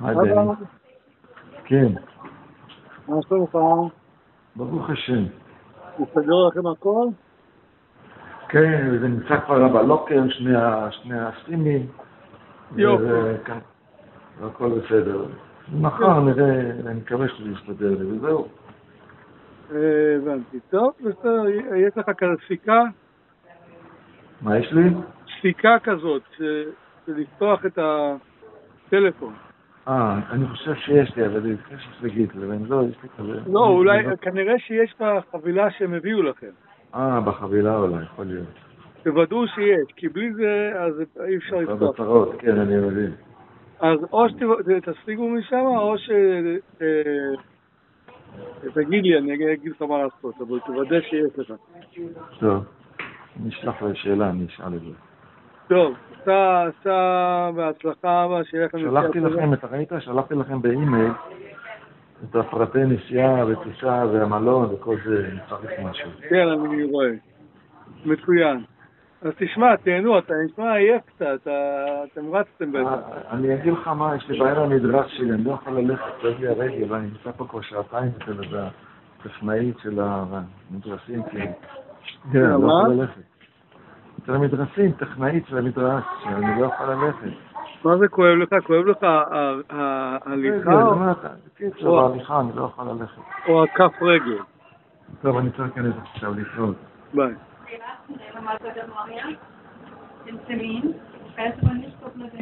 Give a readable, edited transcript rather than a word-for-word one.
היי בני. כן. מה שלומך? ברוך השם. מסתדר לכם הכל? כן, זה נמצא כבר בלוקר, שני הסימים. יופי. והכל בסדר. מחר נראה, אני מקווה שזה יסתדר לי, וזהו. הבנתי. טוב, בסדר, יש לך כזה דפיקה? מה יש לי? דפיקה כזאת, של לפתוח את הטלפון. אני חושב שיש לי, אבל זה לפני שסגית, ואני לא, יש לי כזה. לא, אולי, כנראה שיש בחבילה שהם הביאו לכם. בחבילה אולי, יכול להיות. תוודאו שיש, כי בלי זה, אז אי אפשר לפתוח. בצרות, כן, אני מבין. אז או שתשיגו משם, או תגיד לי, אני אגיד לך מה לעשות, אבל תוודא שיש לך. טוב, אני אשלח לה שאלה, אני אשאל את זה. טוב, סע בהצלחה הבאה, שיהיה לכם נסיעה. שלחתי לכם, אתה ראית? שלחתי לכם באימייל את הפרטי נסיעה וטיסה והמלון וכל זה, אני צריך משהו. כן, אני רואה. מצוין. אז תשמע, תהנו, אתה נשמע עייף קצת, אתם רצתם בטח. אני אגיד לך מה, יש לי בעיה למדרש שלי, אני לא יכול ללכת, כואב לי הרגל, ואני נמצא פה כבר שעתיים אצל איזה הטכנאית של המדרסים, כן, אני לא יכול ללכת. אצל המדרסים, טכנאית של המדרס, שאני לא יכול ללכת. מה זה כואב לך? כואב לך ההליכה? קיצור, ההליכה, אני לא יכול ללכת. או הכף רגל? טוב, אני צריך להיכנס עכשיו לפנות. ביי. Den Termin. Ich weiß aber nicht, ob man den